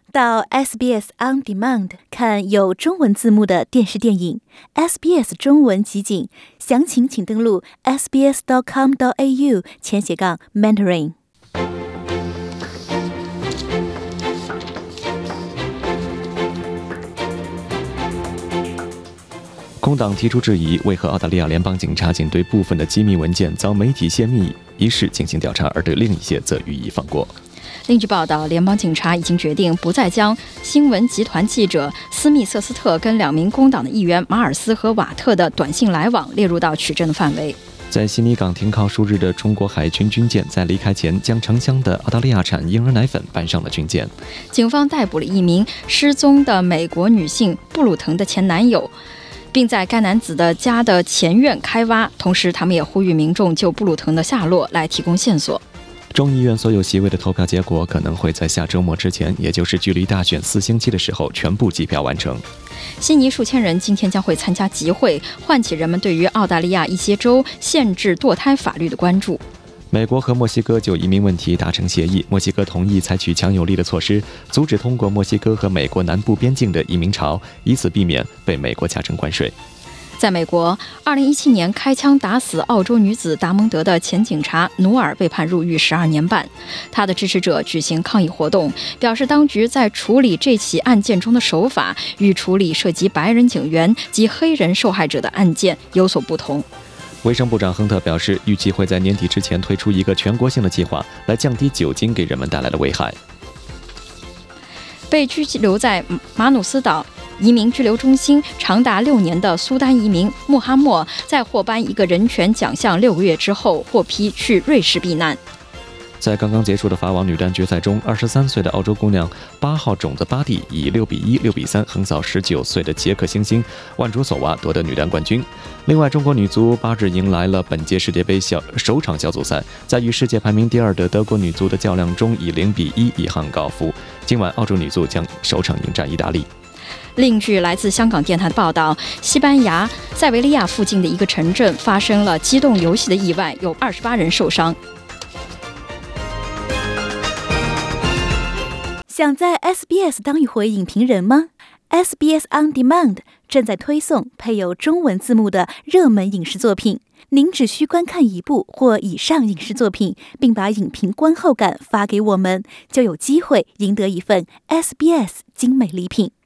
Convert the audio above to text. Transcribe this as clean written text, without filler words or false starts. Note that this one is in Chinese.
到 SBS On Demand 看有中文字幕的电视电影 SBS 中文集锦，详情请登录 sbs.com.au/Mandarin。 工党提出质疑，为何澳大利亚联邦警察仅对部分的机密文件遭媒体泄密一事进行调查，而对另一些则予以放过。 另据报道，联邦警察已经决定不再将新闻集团记者斯密瑟斯特跟2名工党的议员马尔斯和瓦特的短信来往列入到取证的范围。 在悉尼港停靠数日的中国海军军舰在离开前将成箱的澳大利亚产婴儿奶粉搬上了军舰。 警方逮捕了一名失踪的美国女性布鲁腾的前男友，并在该男子的家的前院开挖，同时他们也呼吁民众就布鲁腾的下落来提供线索。 众议院所有席位的投票结果可能会在下周末之前，也就是距离大选4星期的时候全部计票完成。 悉尼数千人今天将会参加集会，唤起人们对于澳大利亚一些州限制堕胎法律的关注。 美国和墨西哥就移民问题达成协议，墨西哥同意采取强有力的措施，阻止通过墨西哥和美国南部边境的移民潮，以此避免被美国加征关税。 在美国，2017年开枪打死澳洲女子达蒙德的前警察努尔被判入狱12年半。他的支持者举行抗议活动，表示当局在处理这起案件中的手法与处理涉及白人警员及黑人受害者的案件有所不同。 卫生部长亨特表示，预计会在年底之前推出一个全国性的计划，来降低酒精给人们带来的危害。 被拘留在马努斯岛移民拘留中心长达6年的苏丹移民穆哈默，在获颁一个人权奖项6个月之后，获批去瑞士避难。 在刚刚结束的法网女单决赛中，23岁的澳洲姑娘8号种子巴蒂以6比1、6比3横扫19岁的捷克新星万卓索娃，夺得女单冠军。另外，中国女足8日迎来了本届世界杯首场小组赛，在与世界排名第2的德国女足的较量中，以0比1一汉告负。今晚，澳洲女足将首场迎战意大利。 另据来自香港电台的报道，西班牙塞维利亚附近的一个城镇发生了机动游戏的意外，有28人受伤。 想在 SBS 当一回影评人吗？ SBS On Demand 正在推送配有中文字幕的热门影视作品，您只需观看一部或以上影视作品，并把影评观后感发给我们，就有机会赢得一份 SBS 精美礼品。